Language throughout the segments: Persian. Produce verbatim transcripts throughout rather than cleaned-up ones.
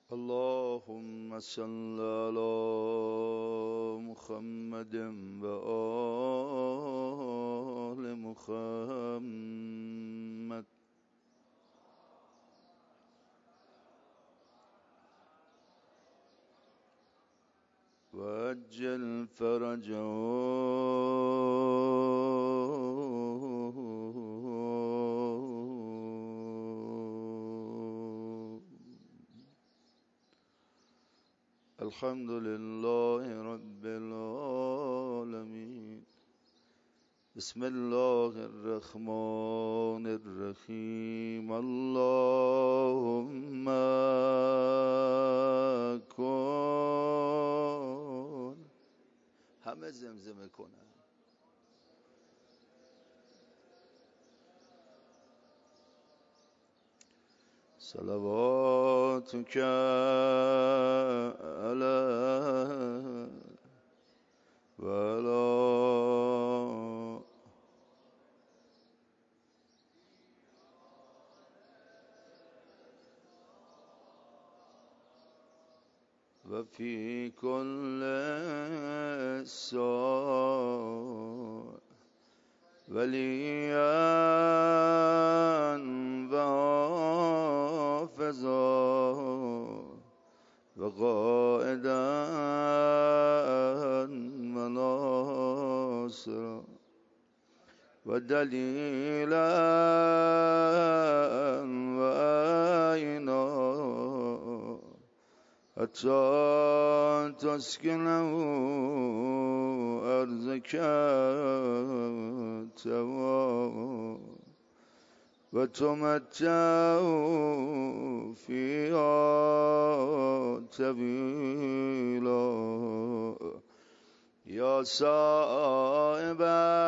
اللهم صل على محمد و آل محمد. و عجل فرجهم. الحمد لله رب العالمين. بسم الله الرحمن الرحیم. اللهم کن. همه زمزمه کنن. صلواتک علیه و علی و فی کل ساعة ولیا و حافظا و قائدا و ناصرا و دلیلا و عینا حتی تسکنه ارضک تماما و تمتع فیها طویلا. یا صاحب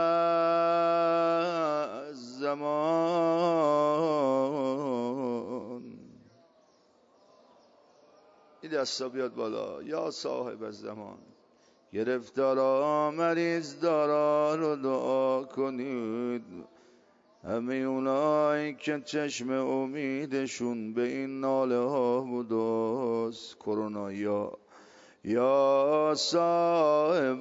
الزمان. این دستا بیاد بالا. یا صاحب الزمان. گرفتارا مریض دارا رو دعا کنید. همه اونایی که چشم امیدشون به این ناله ها بوداست کرونا. یا یا صاحب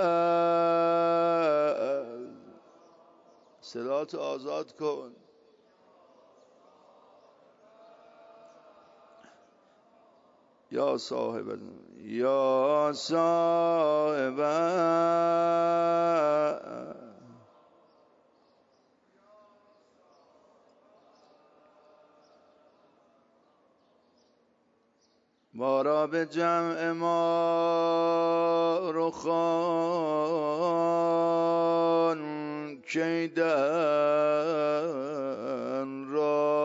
صداتو آزاد کن. یا صاحب یا صاحب ما را به جمع ما رخان کیدن را.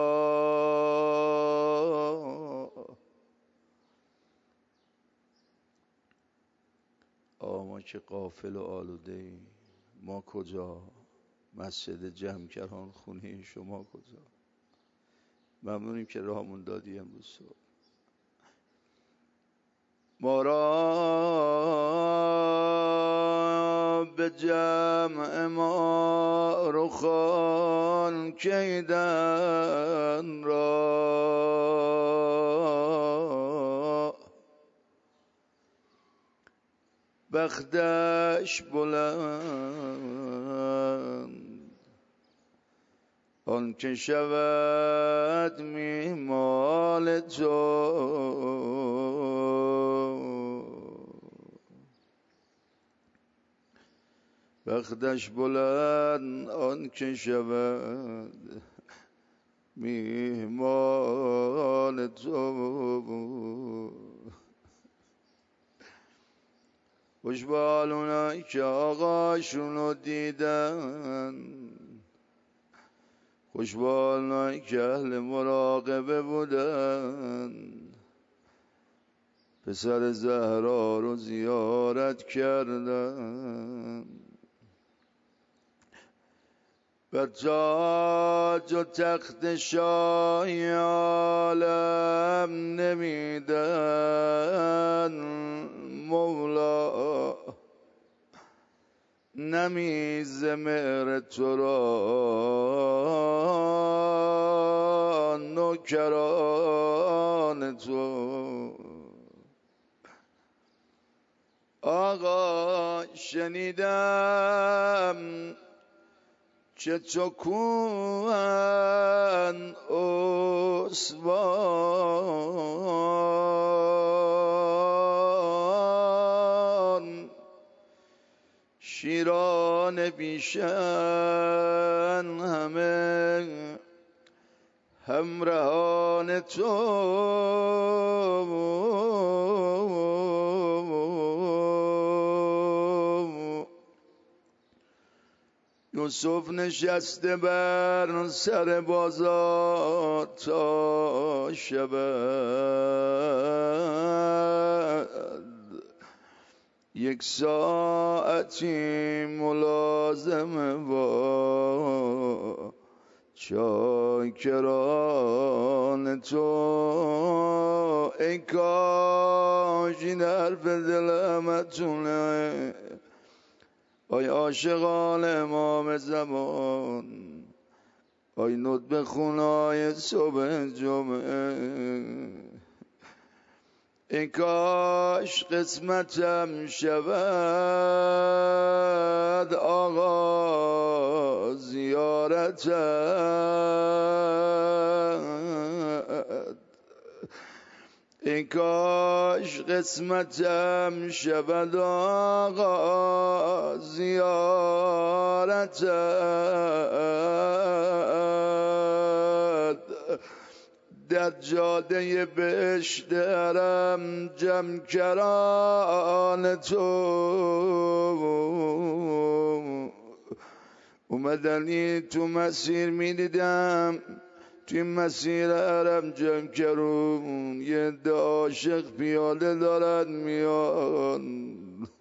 ما که غافل و آلوده ای. ما کجا؟ مسجد جمکران خونه شما کجا؟ ممنونیم که راهمون دادی امروز صبح. ما را به جمع ما رخان کیدن را. بختش بلند آن که شود میهمان تو. بختش بلند آن که شود میهمان تو. خوشبال اونایی که آقاشونو دیدن. خوشبال اونایی که اهل مراقبه بودن. پسر زهرا رو زیارت کردن. بر تاج و تخت شاهی عالم نمیدن مولا. نمیز مهر تو را نوکران تو. آقا شنیدم که تو کوهن اسوان، شیران بیشن همه همراهان تو. یوسف نشسته بر سر بازار تا شود، یک ساعتی ملازم با چاکران تو. ای کاش این حرف دلمتونه آی عاشقان امام زمان، آی ندب خونای صبح جمعه. ای کاش قسمتم شود آقا زیارتت، ای کاش قسمتم شود آقا زیارتت. در جاده بهشت حرم جمکران تو اومدنی تو مسیر میدیدم، توی مسیر حرم جمکرون یه عده عاشق پیاده دارن میان.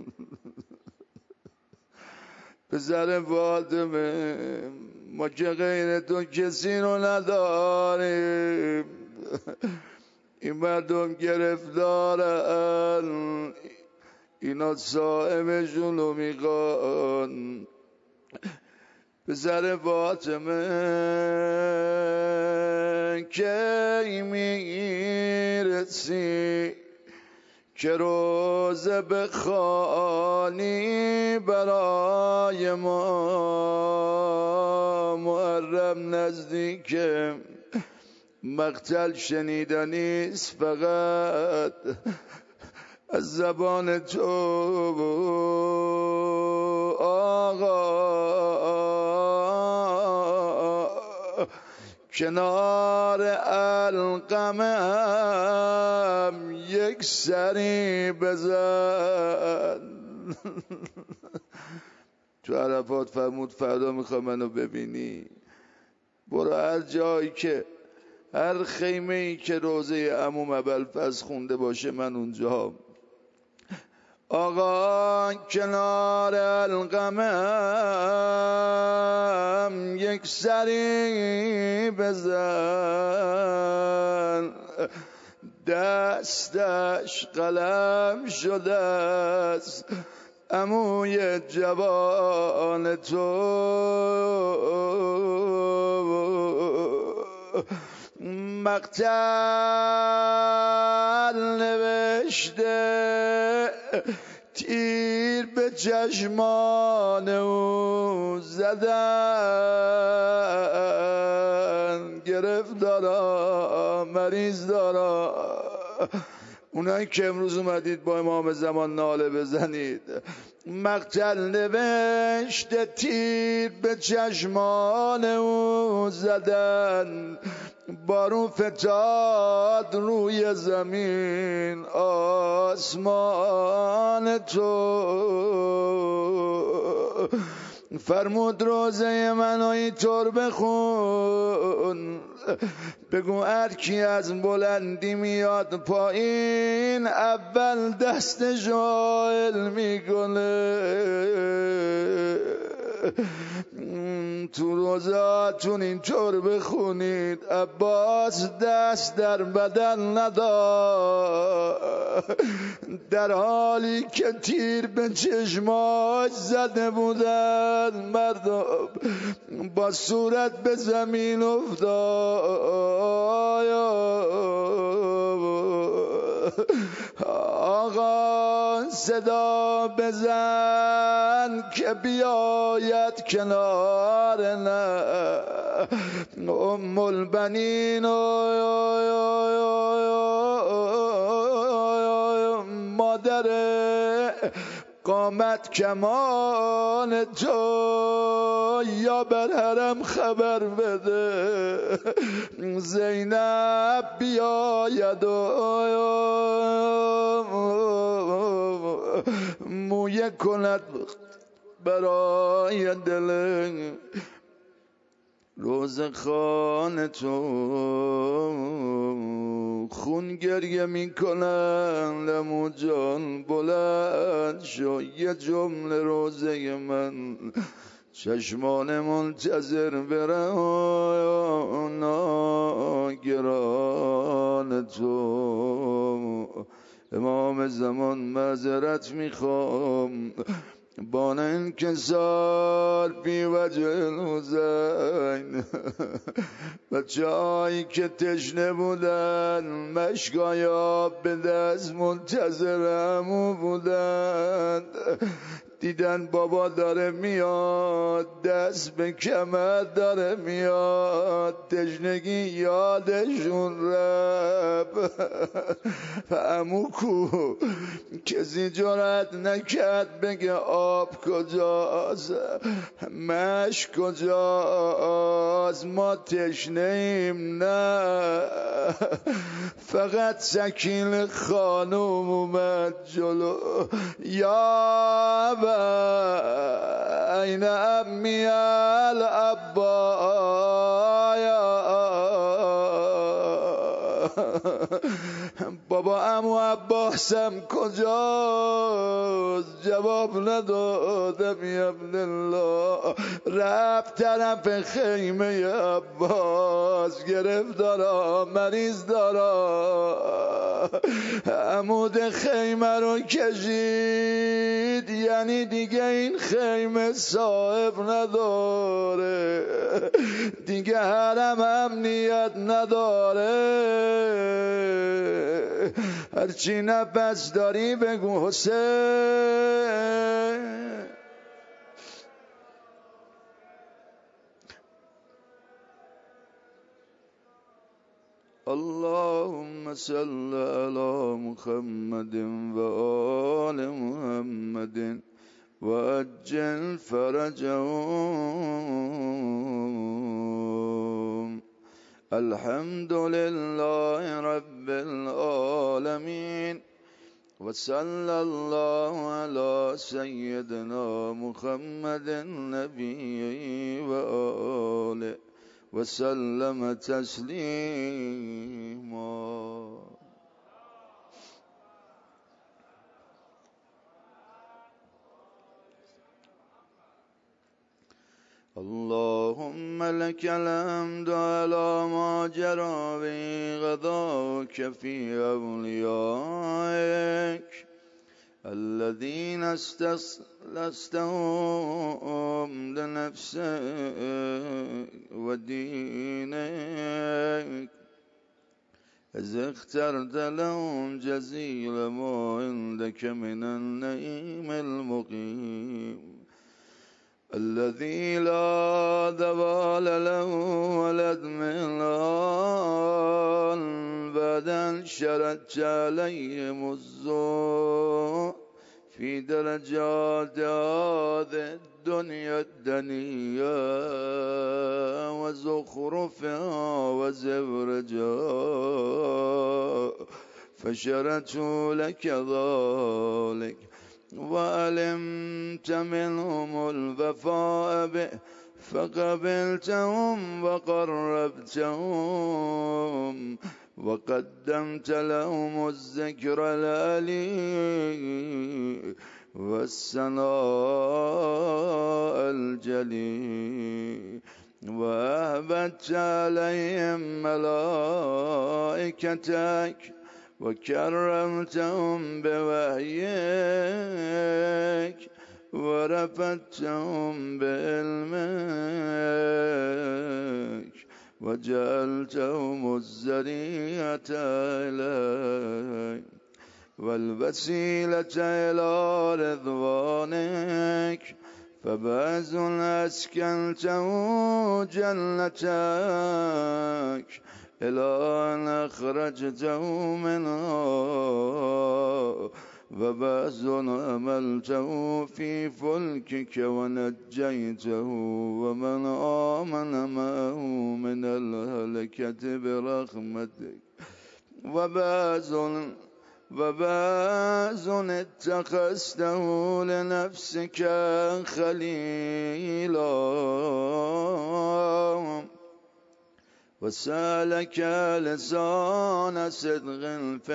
پسر فاطمه ما که غیر تو کسی رو نداریم، این مردم گرفتارن، اینا صاحبشون رو میخوان. پسر فاطمه کی میرسی که روزه بخوانی برای ما، محرم نزدیکه مقتل شنیدنیست فقط از زبان تو. آقا کنار القمه هم یک سری بزن. تو عرفات فرمود فردا میخوام منو ببینی، برو هر جایی که هر خیمه ای که روزه عموم ابوالفضل خونده باشه من اونجا. آقا کنار القمه هم یک سری بزن، دستش قلم شده است عموی جوان تو. مقتل نوشته تیر به چشمان او زدن، گرفتارا مریض دارا. اونایی که امروز اومدید با امام زمان ناله بزنید، مقتل نوشته تیر به چشمان او زدن، بارون فتاد روی زمین آسمان تو. فرمود روزه منو اینطور بخون، بگو هر کی از بلندی میاد پایین اول دستشو علم میکنه. تو روزاتون اینطور بخونید عباس دست در بدن نداشت، در حالی که تیر به چشماش زده بودن مردم با صورت به زمین افتاد. آقا صدا بزن که بیاید کنار نه ام البنین مادر قامت کمان تو، یا بر حرم خبر بده زینب بیاید و مویه کند برای دل روز خانه تو. خون گریه می کنن لمو جان بلند شو، یه جمله روزه من چشمان منتظر برن ناگران تو. امام زمان معذرت میخوام بان انکسار بی وجه الحسین، بچه هایی که تشنه بودن مشکای آب به دست منتظر همو بودن، دیدن بابا داره میاد دست به کمر داره میاد، تشنگی یادشون رفت. عمو کو کسی جرأت نکرد بگه آب کجاست، مشک کجاست، ما تشنه‌ایم نه. فقط سکین خانم اومد جلو، یا این امی العبا، بابا عمو عباسم کجاست؟ جواب ندادم یا ابن الله. رفت طرف خیمه عباس، گرفت دارا مریض دارا، عمود خیمه رو کشید، یعنی دیگه این خیمه صاحب نداره، دیگه حرم امنیت نداره. هرچی نفس داری بگو حسین. اللهم صل على محمد و آل محمد و عجل فرجهم. الحمد لله رب العالمين و صلی الله علی سیدنا محمد النبی و آله و سلم تسلیما. اللهم لك الحمد على ما جرى به قضاك في أوليائك الذين استخلصتهم لنفسك ودينك، إذ اخترت لهم جزيل ما عندك من النعيم المقيم الذي لا زوال له ولا اضمحلال بعد أن شردت عليهم الذل في درجات هذه الدنيا الدنيا وزخرفها وزبرجها، فشرت لك ذلك وعلمت منهم الوفاء به فقبلتهم وقربتهم وقدمت لهم الذكر العلي والسناء الجليل وأهبت عليهم ملائكتك وكرمتهم بوحيك ورفعتهم بعلمك وجعلتهم الذرية إليك والوسيلة إلى رضوانك فبعز أسكنته جنتك إلى أن أخرجته منها وبعز أملته في فلكك ونجيته ومن آمن معه من الهلكة برحمتك وبعز وبعز اتخذته لنفسك خليلا وسالك لسان صدق في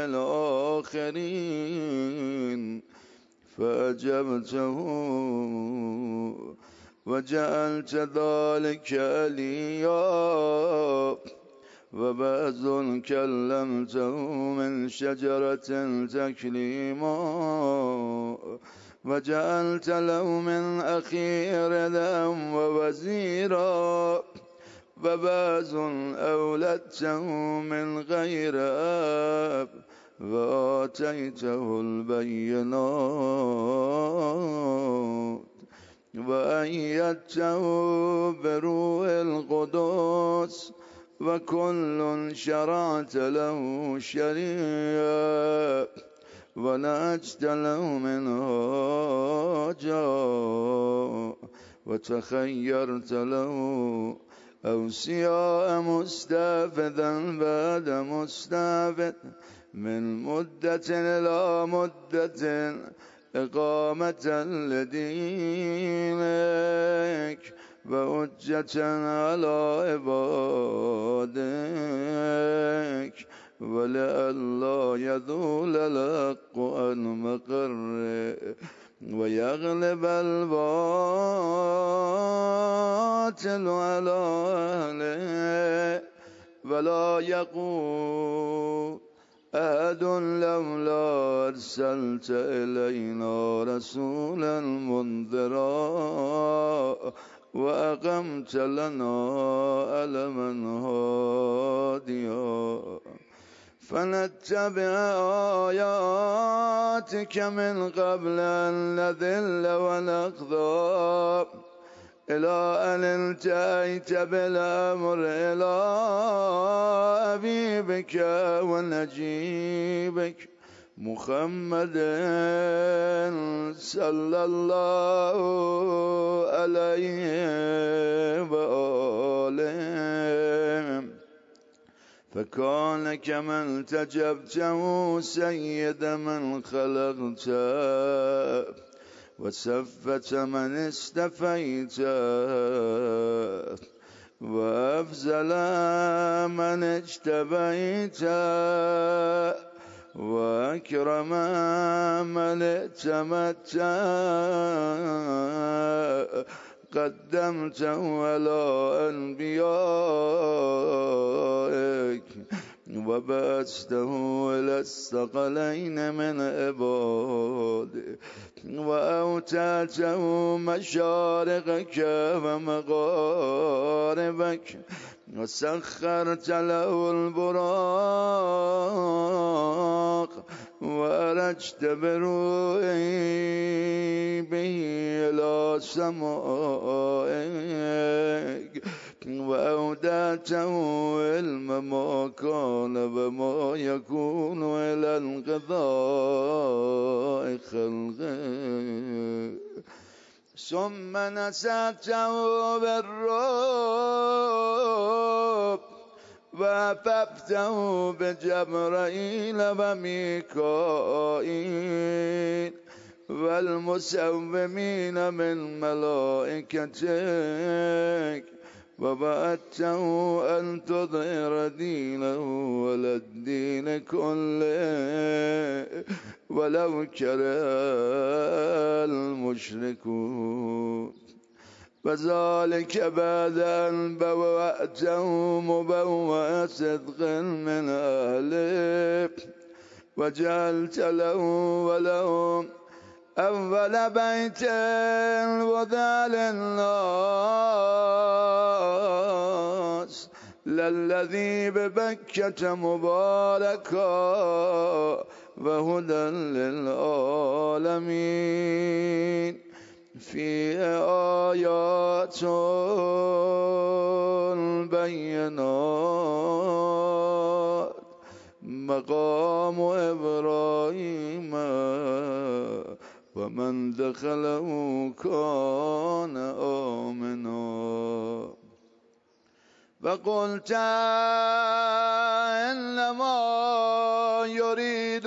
الآخرين فأجبته وجعلت ذلك عليا وبعز كلمته من شجرة تكليما وجعلت له من أخير ذم ووزيرا وبعز أولدته من غير أب وآتيته البينات وأيدته بروح القدس وكل شرعت له شريعة ونجت له منهاجا وتخيرت له أوصياء مستفدا بعد مستفد من مدة إلى مدة إقامة لدينك وحجة على عبادك ولئلا يذول الحق عن مقره ويغلب الباطل على أهله ولا يقول أحد لولا أرسلت إلينا رسولا منذرا وأقمت لنا ألما هاديا فنتبع آياتك من قبل أن نذل ونخضع إلى أن انتهيت بالأمر إلى حبيبك ونجيبك محمد صلى الله عليه وآله فكان كمن تجبته سيد من خلقت وسفة من استفيت وأفزل من اجتبيت وأكرم من ائتمت قدمته على أنبيائك وبعثته إلى الثقلين من عبادك وأوتاته مشارقك ومغاربك وسخرت له البراق وأرجت بروحي به إلى سمائك وأودعته علم ما كان وما يكون إلى انقضاء خلقه ثم نسعته بالروح وأففته بجبرائيل وميكائيل والمسومين من ملائكتك وبعثته أن تظهر دينه على الدين كله ولو كره المشركون وذلك بعد أن بوأته مبوأ صدق من أهله وجعلت له ولهم أول بيت وضع للناس للذي ببكة مباركا وهدى للعالمين فيه آيات بينات مقام إبراهيم ومن دخله كان آمنا وقلت إنما يريد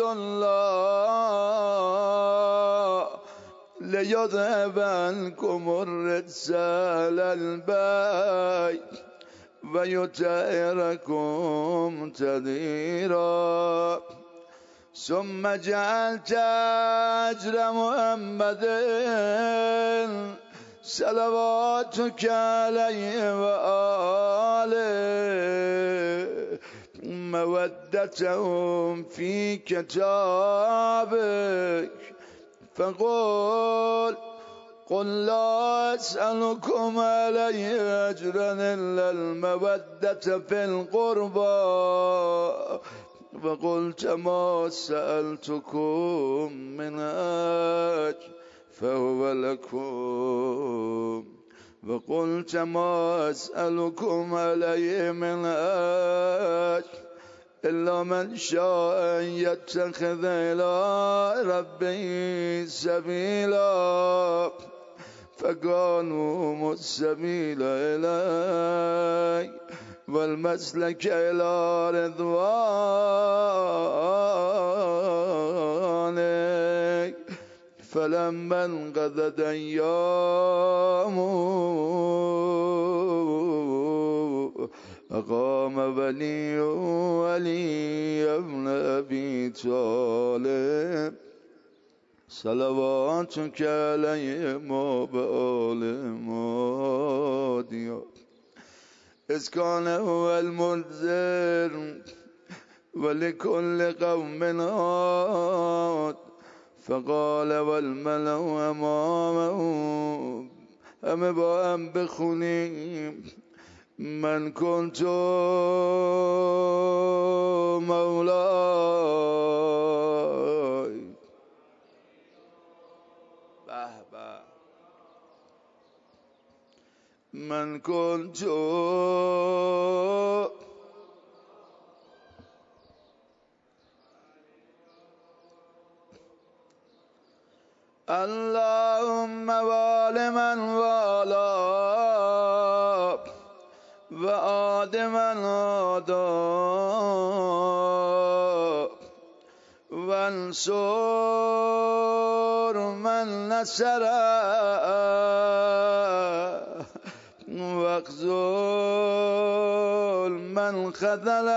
الله ليذهب عنكم الرجس أهل البيت ويطهركم تطهيرا ثم جعلت أجر محمد صلواتك عليه وآله مودتهم في كتابك فقل قل لا أسألكم عليه أجرا إلا المودة في القربى وقلت ما سألتكم من أجر فهو لكم وقلت ما أسألكم عليه من أجر إلا من شاء أن يتخذ إلى ربه سبيلا فقانوا السبيل إليه والمسلك إلى رضوانك فلما انقضت أيامه أقام ولي ولي ابن أبي طالب صلواتك عليهم وبآل ماديا إذ كان هو المنذر ولكل قوم هاد فقال والملأ أمامه هم بهم بخوني من كنت مولاي بهبه من كنت اللهم وال من والا وآد من آدا وانصر من نصر واخذل من خذل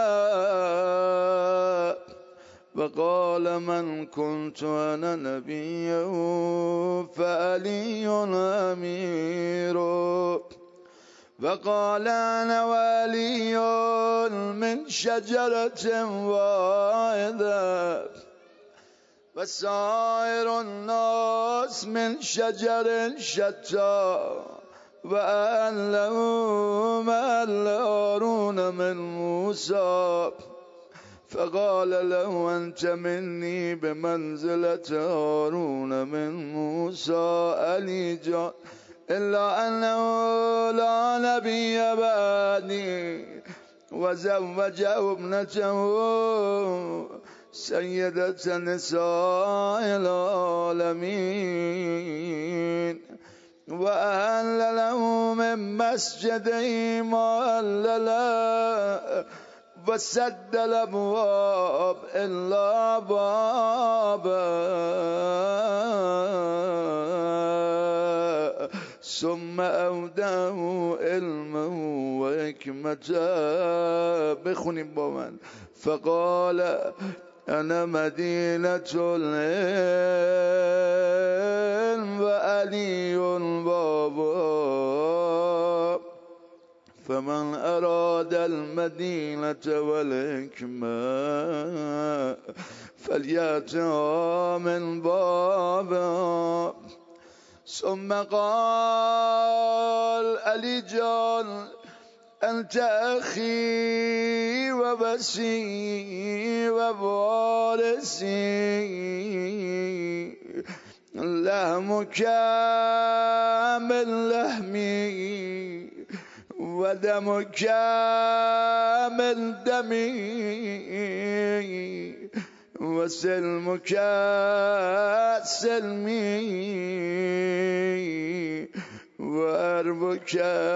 وقال من كنت أنا نبيه فعلي أميره وقال أنا ولي من شجرة واحدة وسائر الناس من شجر شتى وأهله مأل هارون من موسى فقال له أنت مني بمنزلة هارون من موسى علي جان إلا أنه لا نبي بعدي وزوجه ابنته سيدة نساء العالمين وأهل له من مسجده ما أهل له وسد الأبواب إلا بابا ثم أوداه علمه وحكمته بخوني بمن فقال أنا مدينة العلم وعلي بابا فمن أراد المدينة والحكمة فليأتها من بابا. ثم قال علي جان أنت أخي وبسي ووارثي لحمك من لحمي ودمك من دمي وسلمك سلمي وأربك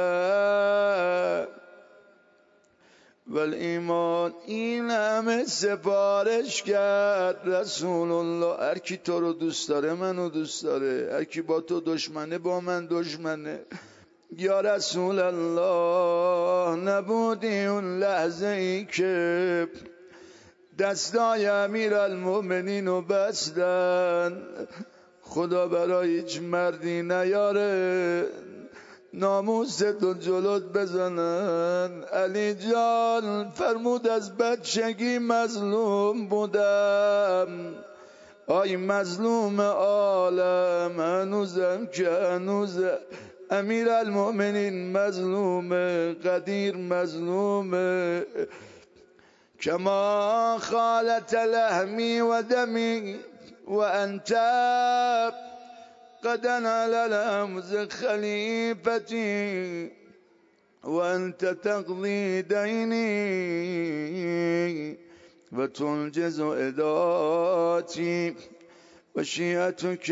والایمان. این همه سفارش کرد رسول الله. هر کی تو رو دوست داره منو دوست داره، هر کی با تو دشمنه با من دشمنه. یا رسول الله نبودی اون لحظه ای که دستای امیرالمؤمنین رو بستن خدا برای هیچ مردی نیاره ناموست تو جلوت بزنن. علی جان فرمود از بچگی مظلوم بودم، آی مظلوم عالم هنوزم که هنوزه. امیرالمؤمنین مظلومه، قدیر مظلومه. کما خالت لحمی و دمی و انت قد نال الأمز خليفتي وأنت تقضي ديني وتنجز إداتي وشيئتك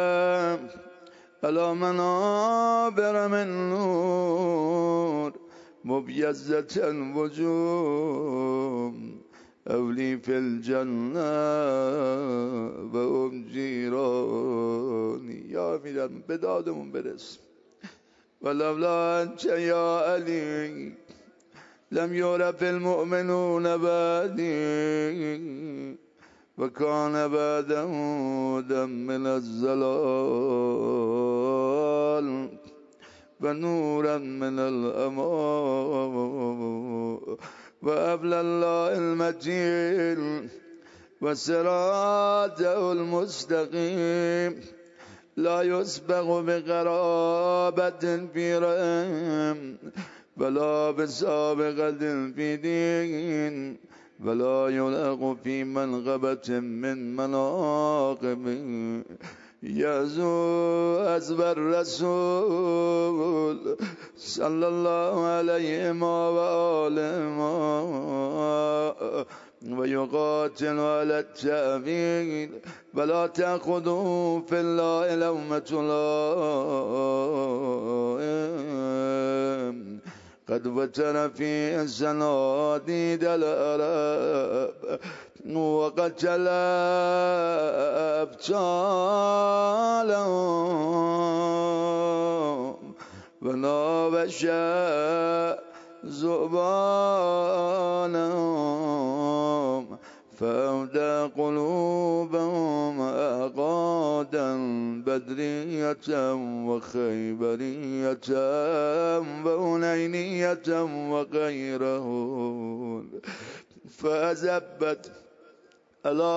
على منابر من نور مبيزة الوجوه أولي في الجنة و هم جیرانی. یا میرم به دادمون برس. ولولا انت یا علی لم یعرف المؤمنون بعدی و کان بعده دم من الزلال و نورا من الامان و ابل الله المتين وصراطه المستقيم لا يسبق بقرابة في رحم ولا بسابقة في دين ولا يلغ في منغبة من مناقب يزو حسب الرسول صلى الله عليه وآله ويقاتل على التأويل ولا تأخذوا في الله لومة لائم قد وتر في صناديد العرب وقتل أبطالهم ونابش زبانهم فأودى قلوبهم أعقادا بدرية وخيبرية وهنينية وغيرهن فأزبت على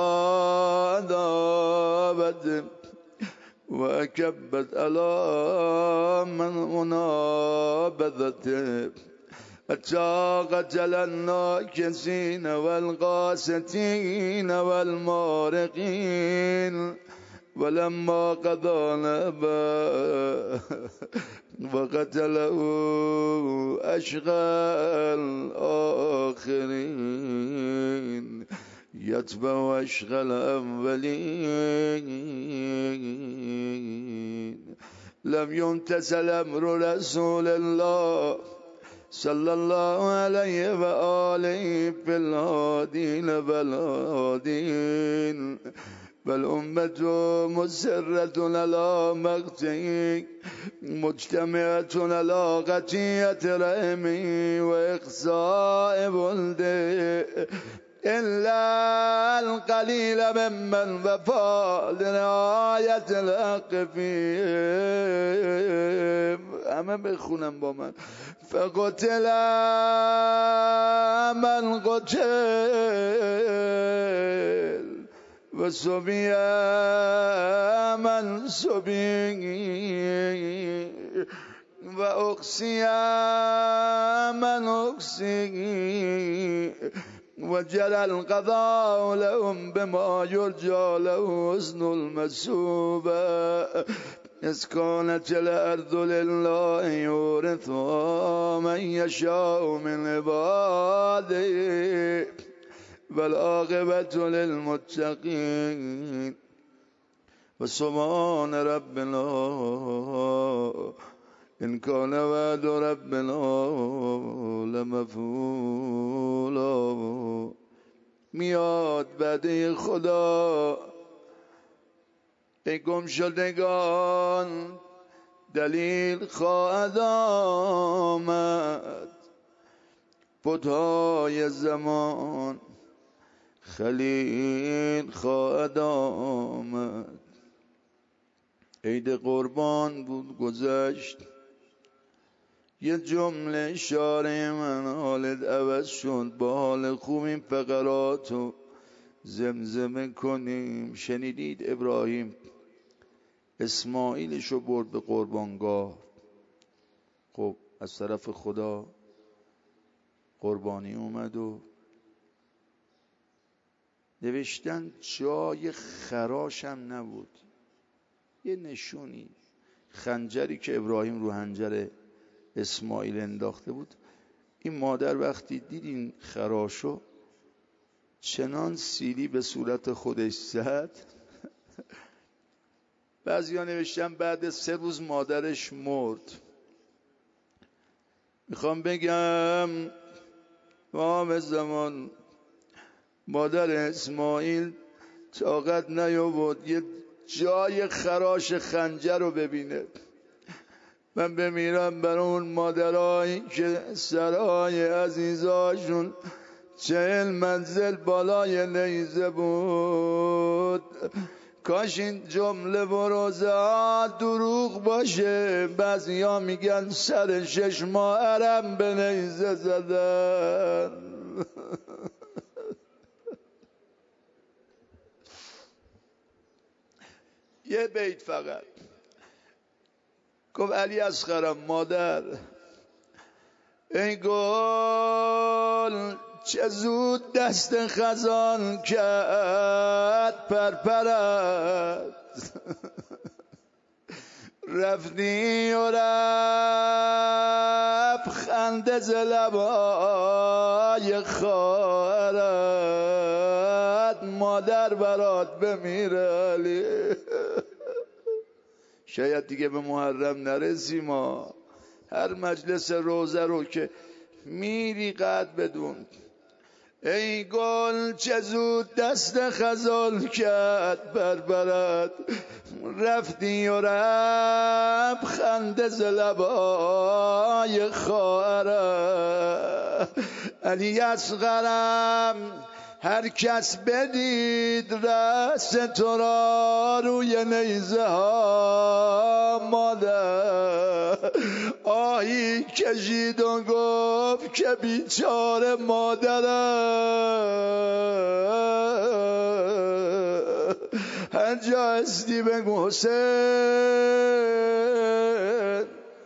دابة وأكبت على من منابذته حتى قتل الناكسين والغاستين والمارقين ولما قضى نبا وقتله أشقى الآخرين يتبع أشقى الأولين. لم يمتثل أمر رسول الله صلى الله عليه وآله في الهادين والهادين والأمة مسرة على مقته مجتمعة على قطيعة رحمه وإقصاء ولده إلا القليل ممن وفى لنهاية الحق فيهم. همه بخونم با من. فقتل من قتل و سبی من سبی و اقصی من اقصی و جرى القضاء لهم بما يرجى له حسن المثوبة إذ كانت الأرض لله يورثها من يشاء من عباده والعاقبة للمتقين وسبحان ربنا إن كان وعد ربنا لمفعولا. میاد وعده خدا ای گم شدگان دلیل خواهد آمد، بت‌های زمان خلیل خواهد آمد. عید قربان بود گذشت، یه جمله اشاره من حالت عوض شد، با حال خوب این فقراتو زمزمه کنیم. شنیدید ابراهیم اسماعیلشو برد به قربانگاه. خب از طرف خدا قربانی اومد و نوشتن جای خراش هم نبود، یه نشونی. خنجری که ابراهیم رو حنجر اسماعیل انداخته بود، این مادر وقتی دید این خراشو چنان سیلی به صورت خودش زد. بعضیا نوشتن بعد سه روز مادرش مرد. میخوام بگم امام زمان مادر اسماعیل طاقت نیاورد یه جای خراش خنجر رو ببینه. من بمیرم برای اون مادرایی که سرای عزیزاشون چهل منزل بالای نیزه بود. کاش این جمله و روزه دروغ باشه. بعضی ها میگن سر شش ماه حرم به نیزه زدن. یه بیت فقط گفت علی اصغرم مادر ای گل چه زود دست خزان کرد پرپرد، رفتی و رفت خنده ز لبای خواهرت، مادر برات بمیره علی. شاید دیگه به محرم نرسیم ما. هر مجلس روزه رو که میری قد بدون ای گل چه زود دست خزان کرد بربرد، رفتی و رفت خنده ز لبای خواهرت. علی اصغرم هر کس بدید رأس تو را روی نیزه ها مادر، آهی کشید و گفت که بیچاره مادرم. هر جا هستی بگو حسین.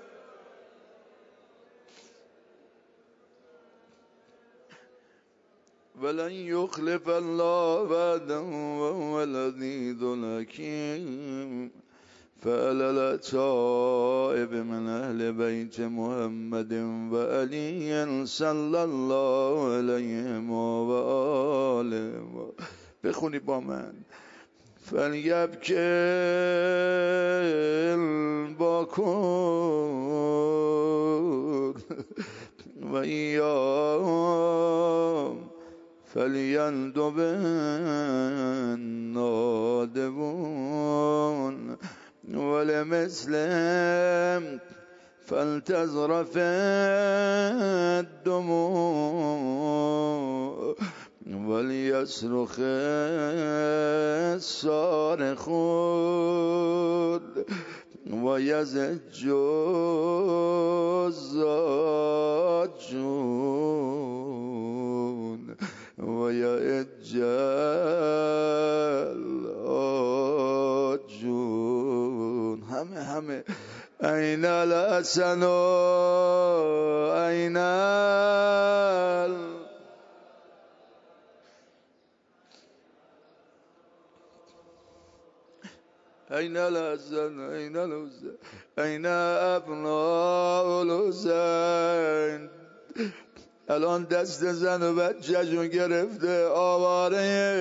ولن يخلف الله وعده وهو العزيز الحكيم. فعلى التائب من أهل بيت محمد وعلي صلى الله عليه وآله. بخونی با من. فلیبکی الباکون و ایام فلیندب النادبون ولمسلم فلتزرف الدموع ولیصرخ صارخون و یزج الزاجون و یعج العاجون. همه همه این الحسن این ال این الحسن این الحسین این ابناء الحسین. الان دست زن و بچه‌شون گرفته آواره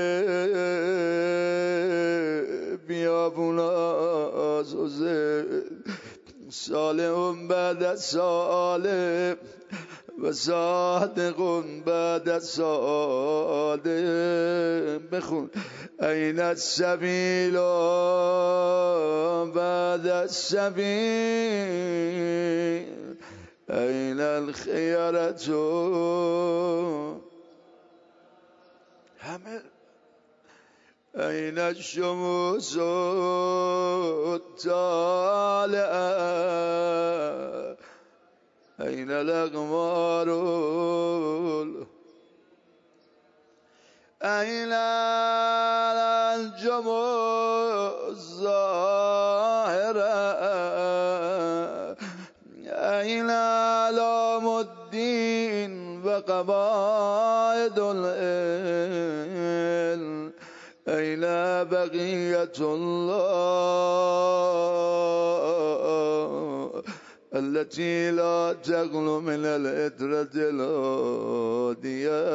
بیابوناز حسین. صالحون بعد صالح و صادقون بعد صادق. بخون این السبیل بعد السبیل این الخیارت. همه این الشموس الطالعه این الاقمار این الانجم الظاهره این علام الدین و قواعد العلم این بقیت الله التي لا تغلو من العترة الهادية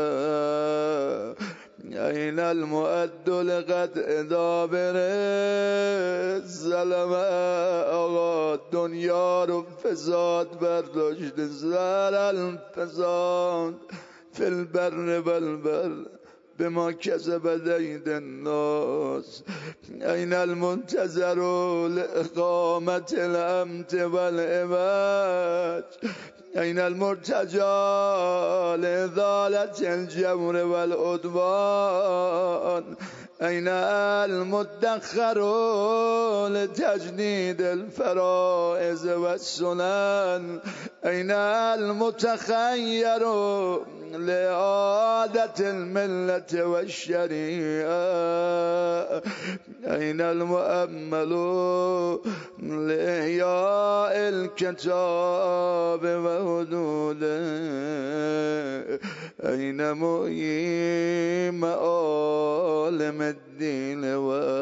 این المؤد لقطع دابر الظلمه. آقا دنیا رو فساد برداشته، زر الفساد فی البر والبر بما کسبت اید الناس. این المنتظر لاقامت الامت والعوج این المرتجى لإزالة الجور والعدوان این المدخر لتجديد الفرائض والسنن این المتخیر لإعادة الملة والشريعة این المؤمل لإحياء الكتاب وحدوده این محيي معالم الدين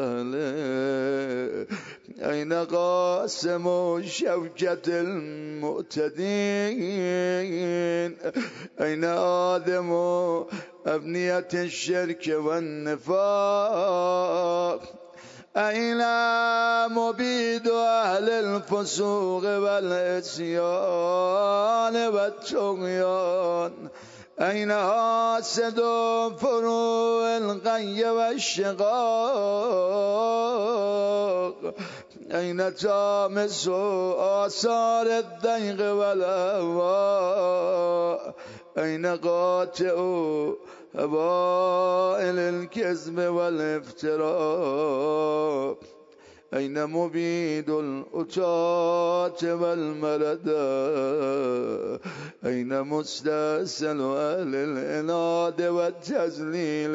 وأهله این قاسم شوكة المعتدين این آدم أبنية الشرك والنفاق این مبيد أهل الفسوق والعصيان والطغيان این حاسد فروع الغي والشقاق این تامس آثار الضيق والأهواء این قاطع هوائل الكذب والافتراء این مبيد الأتات والمردى این مستأصل أهل العناد والتذلیل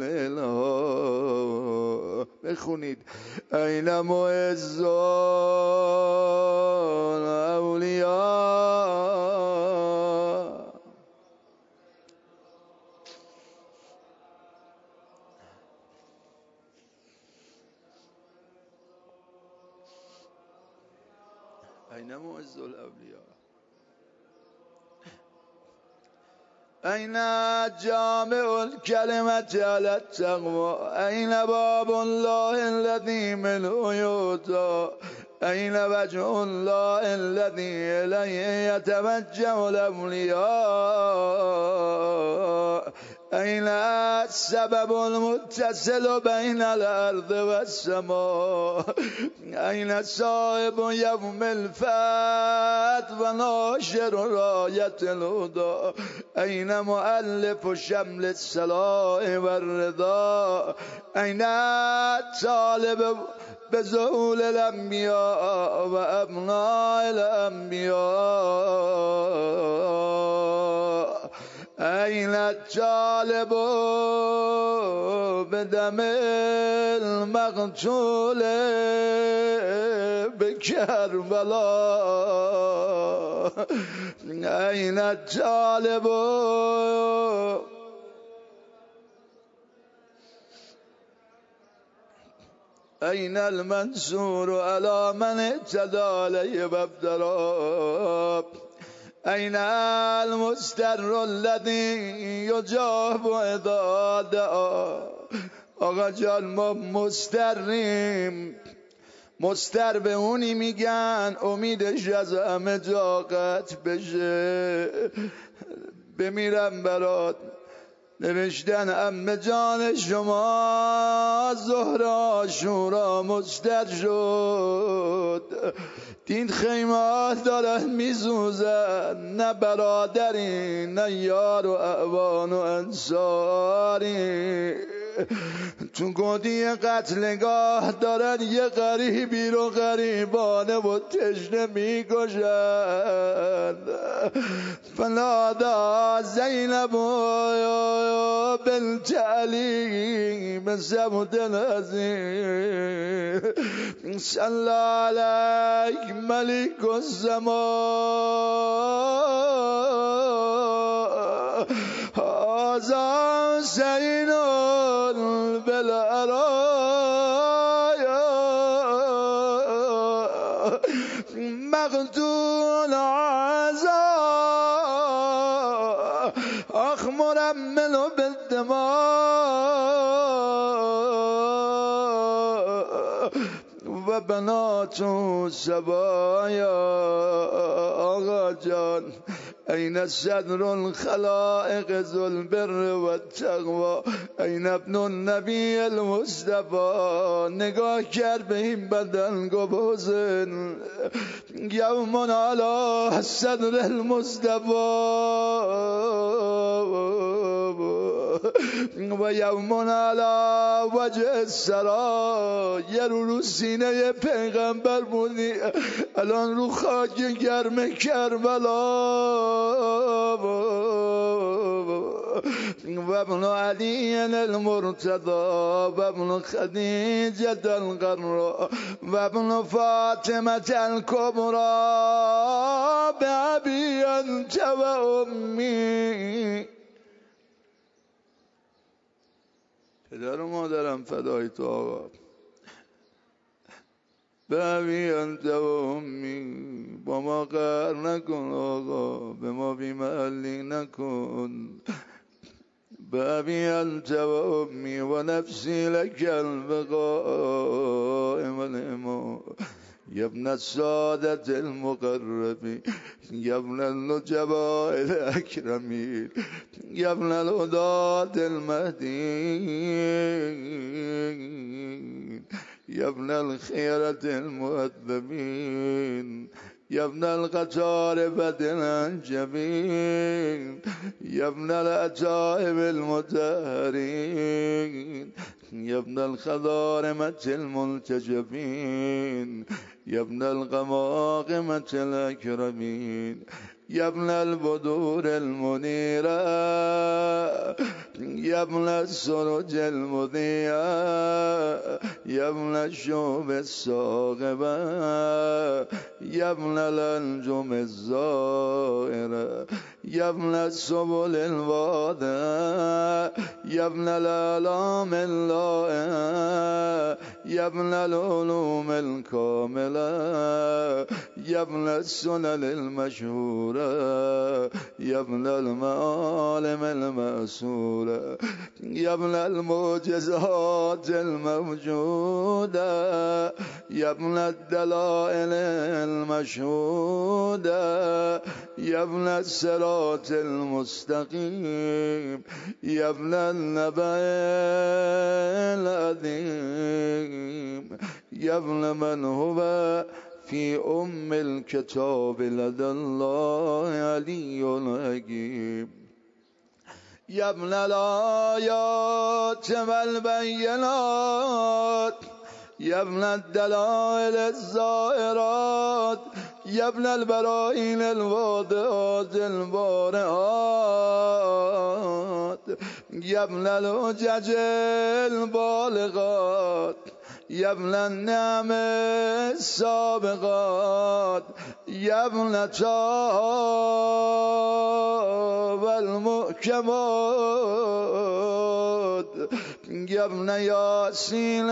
والإلحاد. بخونید این معز الاولیاء این معز الاولیاء این جامع الكلمة على التقوى این باب الله الذي منه يؤتى این وجه الله الذي إليه يتوجه الأولياء این السبب المتصل بين الأرض والسماء این صاحب يوم الفتح وناشر راية الهدى این مؤلف و شمل الصلاح و الرضا این طالب بزول الانبیاء و ابناء الانبیاء این الطالب بدم المقتول بکربلا این الطالب این المنصور على من اعتدى علیه و ابتلا این المستر الذی یجاب اذا دعا آقا جان ما مستریم مستر به اونی میگن امیدش از همه جاقت بشه بمیرم برات نوشتن عمه جان شما ظهر عاشورا مستر شد دین خیمه دارن میسوزن نه برادری نه یار و اعوان و انصاری تو گودی قتلگاه دارن یه غریبی رو غریبانه و تشنه میکشن فنادا زینب بنت علی بسبت العظیم صلی علیک ملک السما هذا زین بالعرایا مقتول عزا اخمر منه بالدماء و بنات سبایا آقا جان این صدر الخلائق ذو البر و التقوی این ابن النبی المصطفى نگاه کرد به این بدن گفت حسین یوم علی صدر المصطفى و یوم علی وجه السرا یه رو رو سینه پیغمبر بودی الان رو خاک گرم کربلا و ابن علی المرتضى و ابن خدیجة القرا و ابن فاطمة الكبرى بأبي أنت و امی پدر و مادرم فدای تو آقا بابی انت و امی با ما قهر نکن آقا به ما بیمحلی نکن بابی انت و امی و نفسی لک البقاء والإمام یا ابن السادة المقربین یا ابن النجباء الاکرمین یا ابن الهداة المهدیین یا ابن الخيرة المؤدبين يا ابن القتاربة الأنجبين يا ابن الأجائب المدهرين يا ابن الخضارمة الملتجبين يا ابن القماقمة الأكرمين يا ابن البدور المنيرة يا ابن السرج المضيئة يا ابن الشوب الصاغبة يا ابن الأنجم الزائرة يا ابن السبل الواضحة يا ابن الآلام اللائحة يا ابن العلوم الكاملة يا ابن السنن المشهورة يا ابن المعالم المأسورة يا ابن المعجزات الموجودة يا ابن الدلائل المشهودة يا ابن الصراط المستقيم يا ابن النبأ العظيم يا ابن من هو في أم الكتاب لدى الله علي حكيم يا ابن الآيات والبينات يا ابن الدلائل الزائرات يا ابن البراهين الواضحات البارئات يا ابن الحجج البالغات يا ابن النعم السابقات يا ابن تاب المحكمات يا ابن ياسين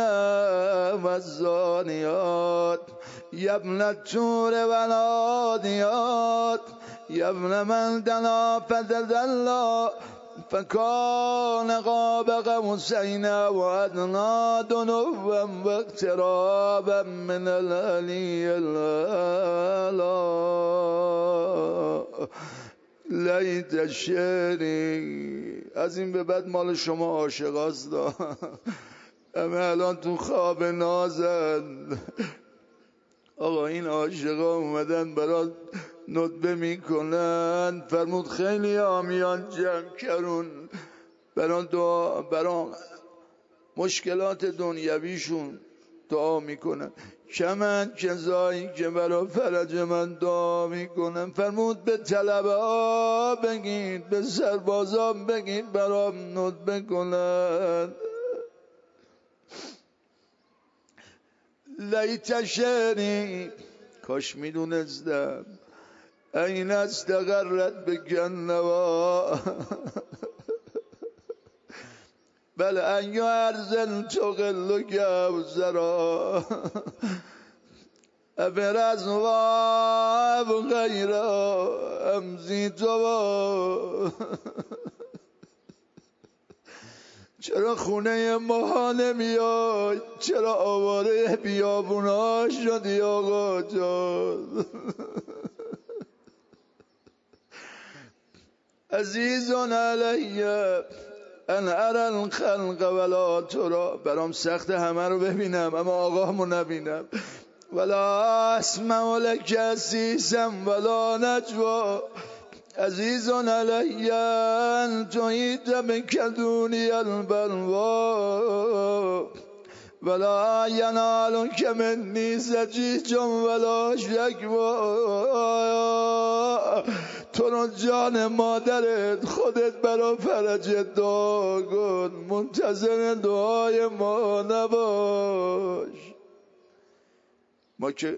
والزانيات يا ابن التور والعاديات يا ابن من دنا فتدلى فكان قاب قوسين وأدنى دنوا واقترابا من العلي الأعلى لیت شعری. از این به بعد مال شما عاشقاست همه الان تو خواب نازن. آقا این عاشقا اومدن برات ندبه میکنن. فرمود خیلی آمیان جمع کرون بران دعا بران مشکلات دنیویشون دعا میکنن. کمن کسایی که برا فرج من دعا میکنن. فرمود به طلبه ها بگید به سربازا بگید برام ندبه کنن. لیت شعری کاش میدونستم این استقرت بکن نوا بل ان یعرزل تقل گوزرا افرز و غیر امزی تو. چرا خونه ما نمیای؟ چرا آواره بیابونا شدی آقا جان؟ عزیزون علیه ان ارى الخلق ولا ترى. برام سخت همه رو ببینم اما آقامو نبینم. ولا اسمع لك عسیسا ولا نجوا. عزیز علی ان تحیط بکدونی البلوا ولا ینالک منی زجیج ولا شکوا. تو رو جان مادرت خودت برا فرجت دعا کن. منتظر دعای ما نباش. ما که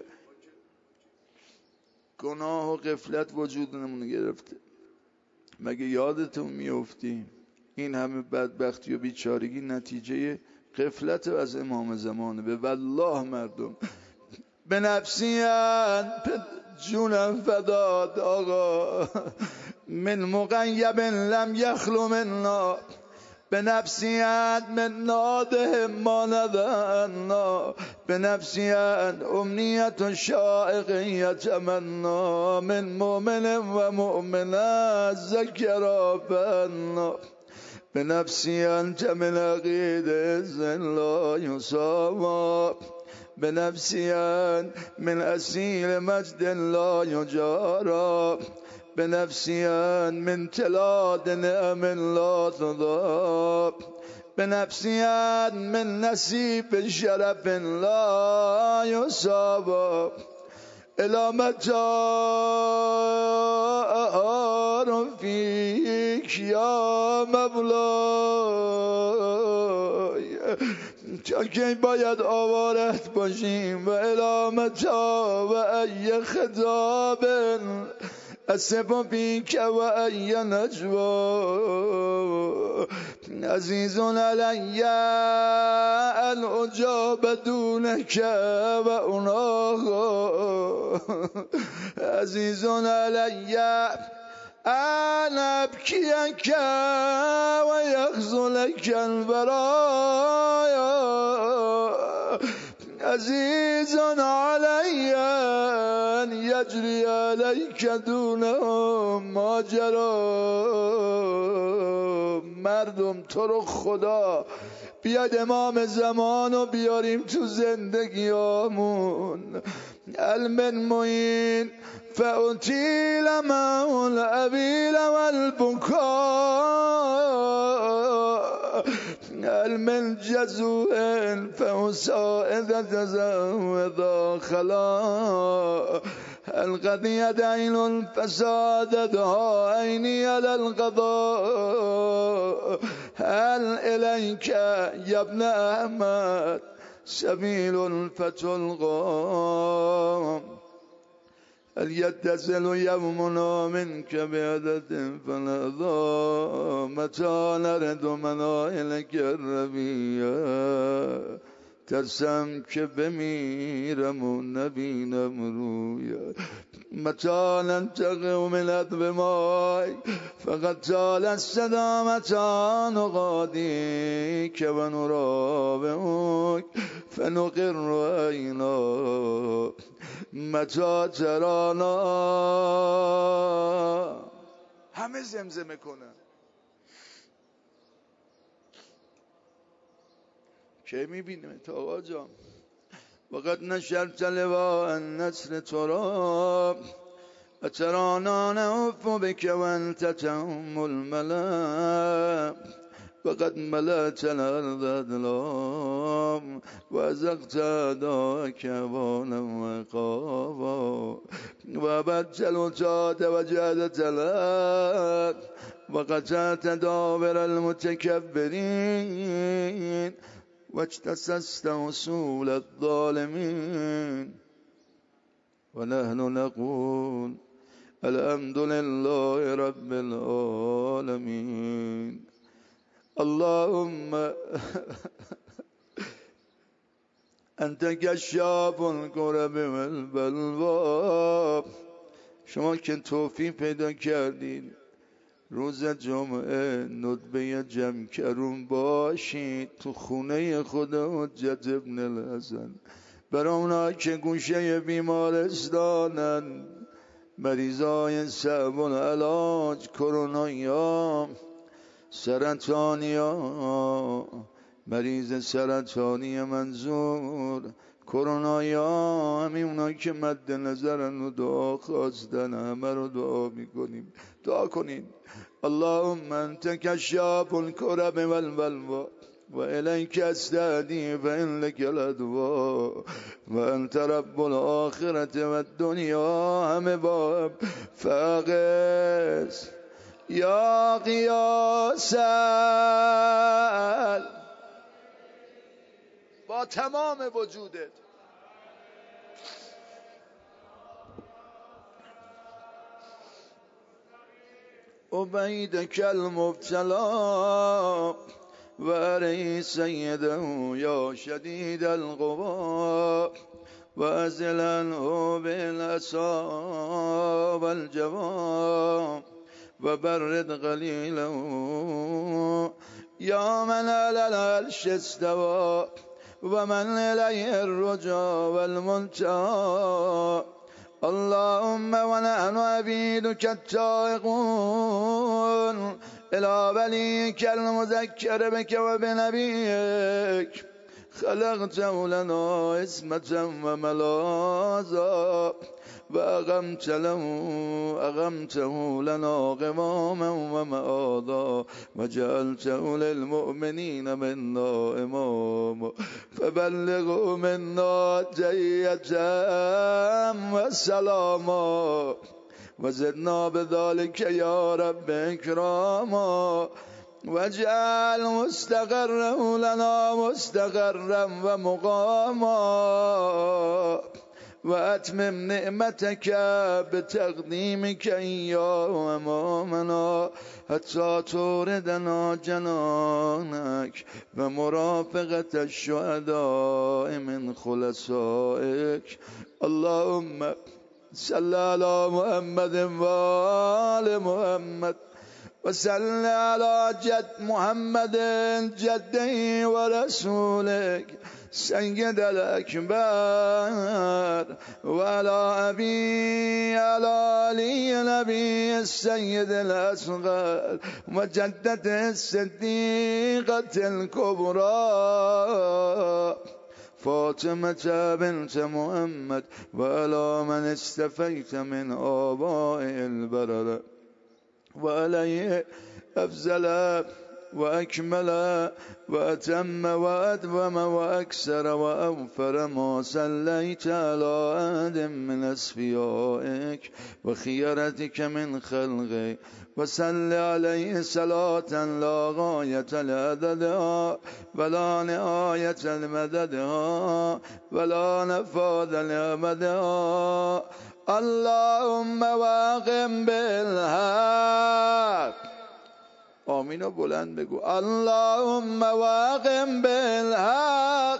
گناه و غفلت وجودمون گرفته. مگه یادتون میفتی این همه بدبختی و بیچارگی نتیجه غفلت از امام زمانه؟ به والله مردم به نفسیان جونم فداد آقا من مغیب لم یخلو منا بنفسیت من ناده ما ندانا بنفسیت امنیت شائقیت منا من مؤمن و مؤمنه ذکر بنا بنفسیت من عقید زن لا یساوا بنفسیت من اصیل مجد لا یجارا بنفسیان من تلاد نعم لا تضاب بنفسیان من نصیب شرف لا یصاب الی متى فیک یا مولای. تا کی باید آوارت باشیم؟ و الی متى و ای خطاب اسف فیک و ای نجوا. عزیز علی ان اجاب دونک و اوناها. عزیز علی ان ابکیک و یخذلک البرایا. عزیز علی ان یجری علیک دونهم ما جرا مردم تو رو خدا بیاد امام زمان رو بیاریم تو زندگیامون. المن معین فأطیل مول أبیل والبکا المن جزوء فأساعد تزود خلا القد يدعين الفساد دعا عيني على القضاء هل إليك يا ابن أحمد سبيل فتلقى هل يتصل يومنا منك بعدد فنضى متى نرد منائلك الربيع ترسم که بمیرم و نبینم رویا متى ننتقم من أدمائك فقد طال الصدا متى نغاديك ونرابعك فنقر عيناك متى ترانا. همه زمزمه کنن که میبینیم تا آقا جان وقد نشرت لواء النصر تراب اترانا نعف بك وانت تهم الملا وقد ملأت الأرض أظلام وأزقت أعداءك بانا وعقابا وأبدت الوتاد وجادت الأرض وقطعت دابر المتكبرين واجتسست وصول الظالمين ونحن نقول الحمد لله رب العالمين. اللهم انت کشاف الکرب والبلوا. شما که توفیق پیدا کردین روز جمعه ندبه جمع کرون باشید تو خونه خود حجت ابن الحسن برای اونا که گوشه بیمارستانن مریضای صعب العلاج کرونایا سرطانیا مریض سرطانی منظور کرونایا همین اونایی که مد نظرن و دعا خواستن همه رو دعا میکنیم. دعا کنین اللهم انت کشاف الکرب والبلوا و الیک استهدی فانک الادوا و انت رب الاخرة و الدنیا همه با فاقس یا قیاس با تمام وجودت عبیدک المبتلا و اری سیده یا شدید القوا و ازلنه بالعصا والجواب و برد قلیله یا من علی العرش استوى و من الیه الرجا والمنتهى اللهم و نحن عبیدک التائقون الى ولیک المذکر بک و بنبیک خلقته لنا عصمة و ملاذا و اقمت له اقمته لنا قواما و معادا و جعلته للمؤمنین منا اماما فبلغوا منا تحیة و سلاما و زدنا بذلك یا رب اکراما واجعل مستقره لنا مستقرا و مقاما و اتمم نعمتك بتقدیمك ایاه امامنا حتی توردنا جنانك و مرافقة الشهداء من خلصائك. اللهم صل على محمد و آل محمد وصل على جد محمد جده ورسولك سيد الأكبر وعلى أبي على علي نبي السيد الأصغر وجدة الصديقة الكبرى فاطمة بنت محمد وعلى من استفيت من آباء البررة وعليه أفزل وأكمل وأتم وأدوم وأكثر وأوفر ما صليت على أحد من أصفيائك وخيرتك من خلقك وصل عليه صلاة لا غاية لعددها ولا نهاية لمددها ولا نفاذ لأبدها. اللهم واقم بالحق. آمین و بلند بگو. اللهم واقم بالحق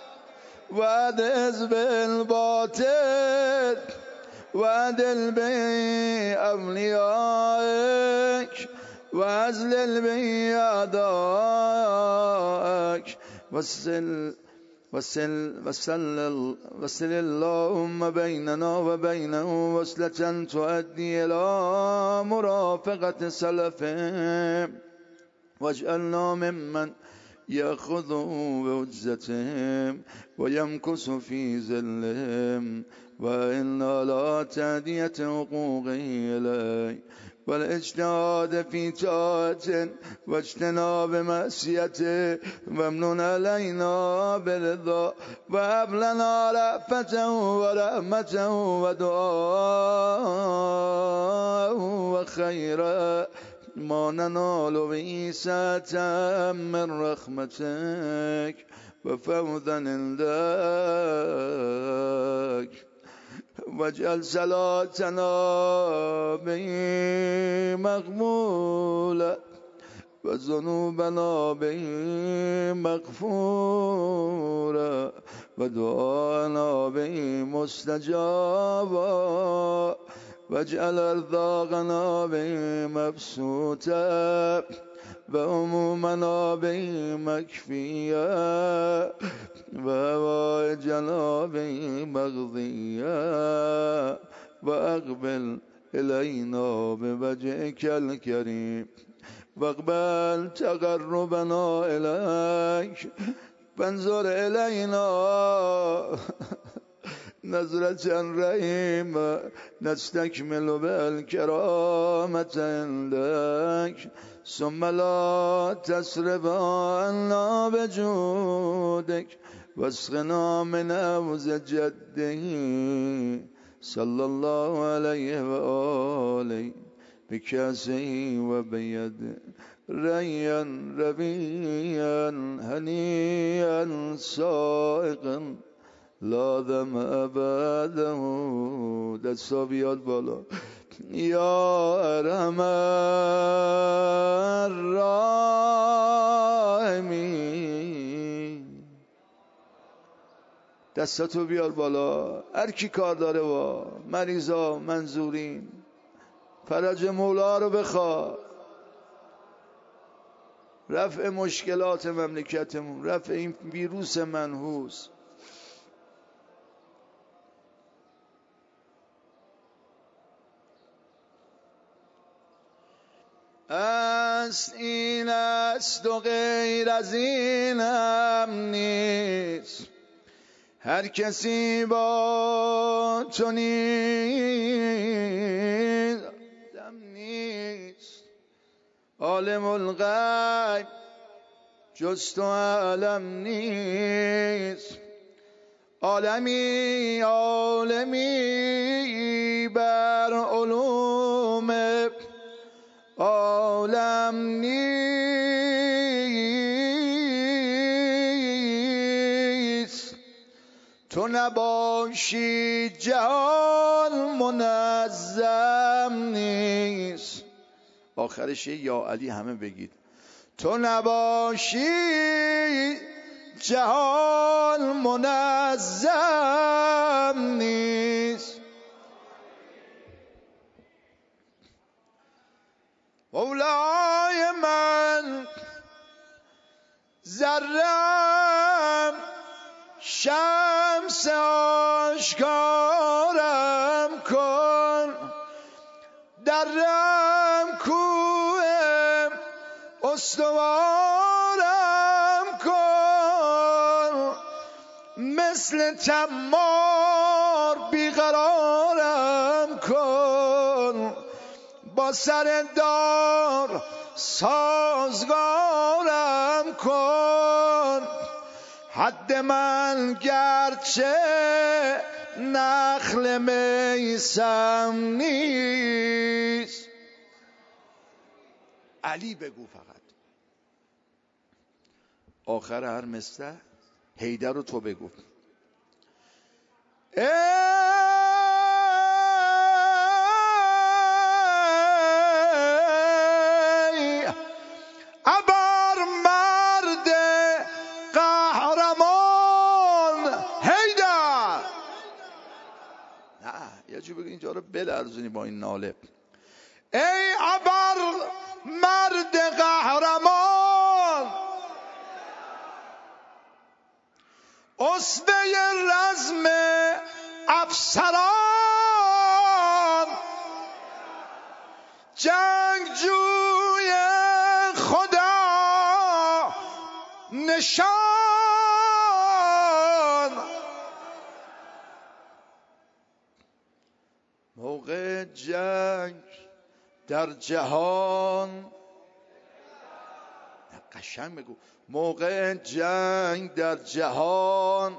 وعدز بالباطل وعدل بأوليائك وأذلل بأعدائك وصل وصل وصل وصل اللهم بيننا وبينه وصلة تؤدي إلى مرافقة سلفهم واجعلنا ممن يأخذ بعزتهم ويمكث في ذلهم وإنا لا تهدية حقوقه إليه والاجتهاد في طاعته واجتناب معصيته وامنن علينا برضا وهب لنا رأفته ورحمته ودعاءه وخيرا ما ننال به ساعة من رحمتك وفوضا عندك واجعل صلاتنا به مقبولة وذنوبنا به مغفورة ودعانا به مستجابا واجعل أرزاقنا به مبسوطة وهمومنا به مكفية وهوائجنا به مقضية وأقبل إلينا بوجهك الكريم واقبل تقربنا إليك وانظر إلينا نظرة رحيمة نستكمل بالكرامة عندك ثم لا تصرف عنا بجودك واسقنا من حوض جده صلى الله عليه وآله بكاسه وبيده ريا ربيا هنيا سائقا لا ذم أبده. دستا بیاد بالا. یا ارحم الراحمین. دستاتو بیار بالا. هر کی کار داره با مریضا منظورین فرج مولا رو بخواد، رفع مشکلات مملکتمون، رفع این ویروس منحوس. است این است و غیر از این هم نیست، هر کسی با تو نیست نیست. عالم الغیب جز تو عالم نیست، عالمی عالمی بر علوم عالم نیست. تو نباشی جهان منظم نیست. آخرش یا علی همه بگید. تو نباشی جهان منظم نیست. مولا ذرم شمس آشکارم کن، درم کوه استوارم کن، مثل تمار بیقرارم کن، با سر دار سازگارم کن. حد من گرچه نخل میسم نیست. علی بگو فقط. آخر هر مصرع حیدر رو تو بگو. ای ابر مرد قهرمان حیدر. نه یه جو بگو اینجا رو بلرزونی با این ناله. ای ابر مرد قهرمان، اسوه رزم افسران، جنگجوی خدا نشان. موقع جنگ در جهان، قشنگ بگو، موقع جنگ در جهان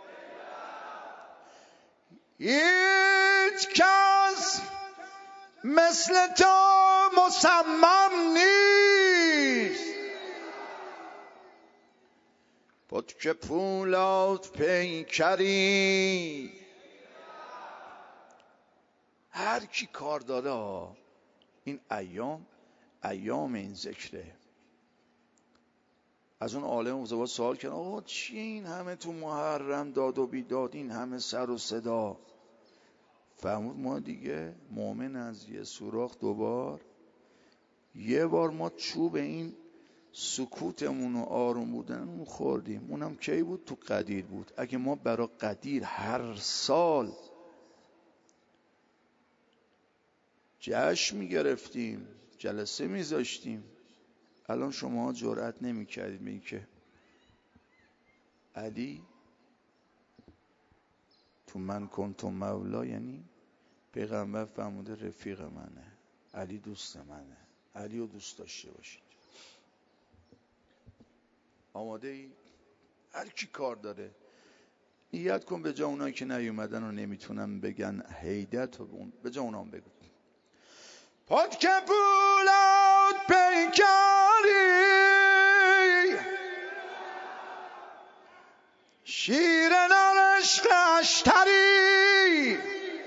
هیچ کس مثل تو مصمم نیست. پتک پولاد پیکری، هر کی کار داره. این ایام ایام این ذکره. از اون عالم زبا سوال کردن آقا چی این همه تو محرم داد و بیداد، این همه سر و صدا؟ فهمود ما دیگه مؤمن از یه سوراخ دوبار. یه بار ما چوب این سکوتمون و آروم بودنمون خوردیم. اونم کی بود؟ تو قدیر بود. اگه ما برای قدیر هر سال جشن میگرفتیم، جلسه میذاشتیم، الان شما جرئت نمیکردید بگید که علی تو من کنتم مولا، یعنی پیغمبر فرموده رفیق منه، علی دوست منه، علی رو دوست داشته باشید. آماده ای؟ هر کی کار داره نیت کن. به جا اونایی که نیومدن و نمیتونن بگن حیدت و به جا اونام بگو. پتک پولاد پیکری، شیر نرشق اشتری،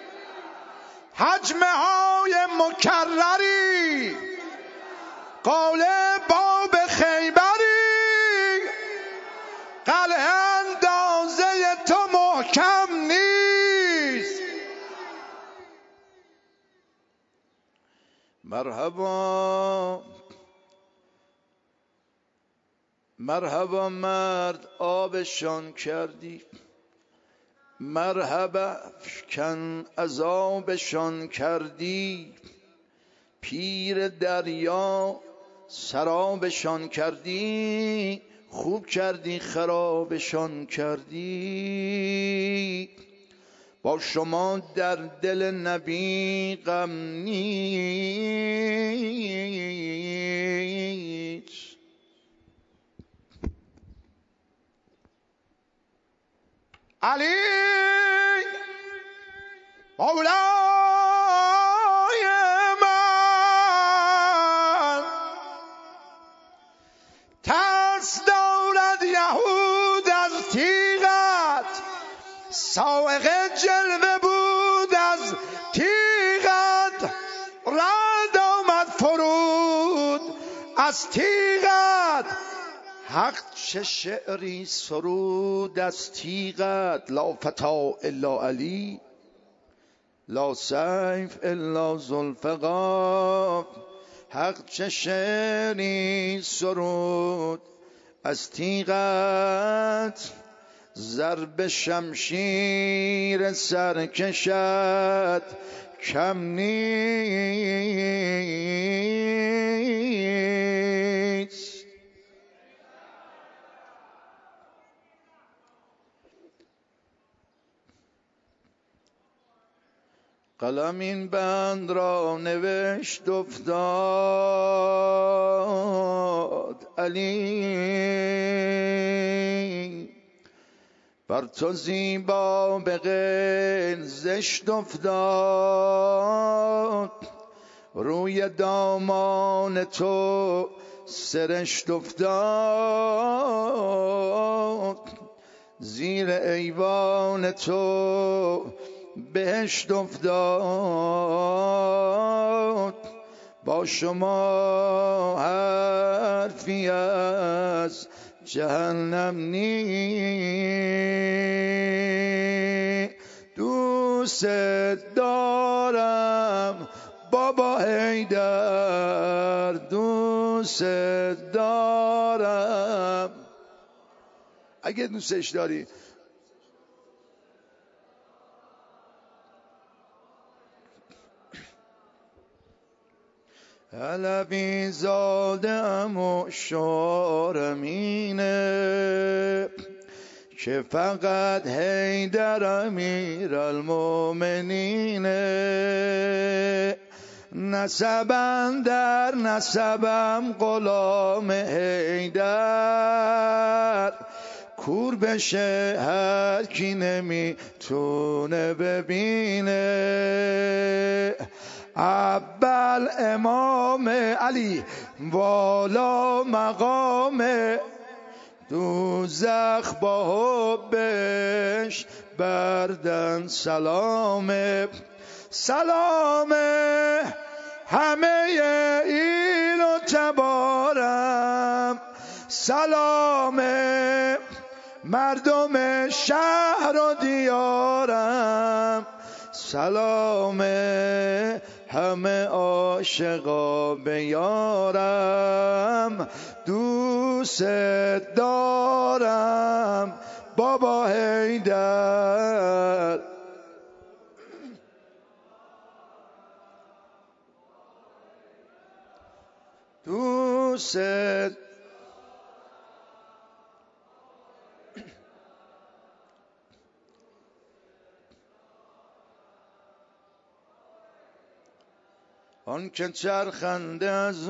حجمه های مکرری، قوله باب خیبری، قلعه اندازه تو محکم نیست. مرحبا مرحبا مرد آبشان کردی، مرحبا کن عذابشان کردی، پیر دریا سرابشان کردی، خوب کردی خرابشان کردی. با شما در دل نبی غم نیست. علی مولای من، ترس دارد یهود از تیغت، سائق جلوه بود از تیغت، رد آمد فرود از تیغت. حق چه شعری سرود از تیغت، لا فتا الا علی، لا سیف الا ذوالفقار. حق چه شعری سرود از تیغت ضرب شمشیر سرکشت کم نیست. قلم این بند را نوشت افتاد علی، بر تو زیبا به غیر زشت افتاد، روی دامان تو سرشت افتاد، زیر ایوان تو بهشت افتاد. با شما حرفی از جهنم نی، دوست دارم بابا حیدر، دوست دارم. اگه دوستش داری علوی زاده ام و شارمینه که فقط حیدر امیر المومنینه. نسبم در نسبم غلام حیدر، کور بشه هر کی نمیتونه ببینه. اول امام علی والا مقام، دوزخ با حبش بردن سلام. سلام همه ایل و تبارم، سلام مردم شهر و دیارم، سلام همه عاشقا به یارم، دوست دارم بابا حیدر. دوست آن که چرخنده از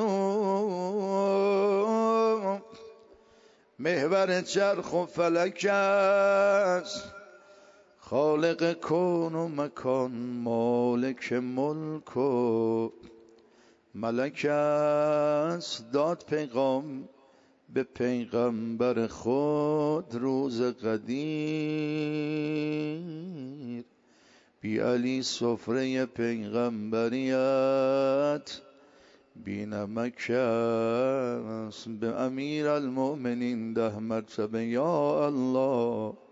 او محور چرخ و فلک است، خالق کون و مکان مالک ملک و ملک است. داد پیغام به پیغمبر خود روز قدیر، بی علی سفره پیغمبریت بی نمک است. به امیر المؤمنین ده مرتبه یا الله.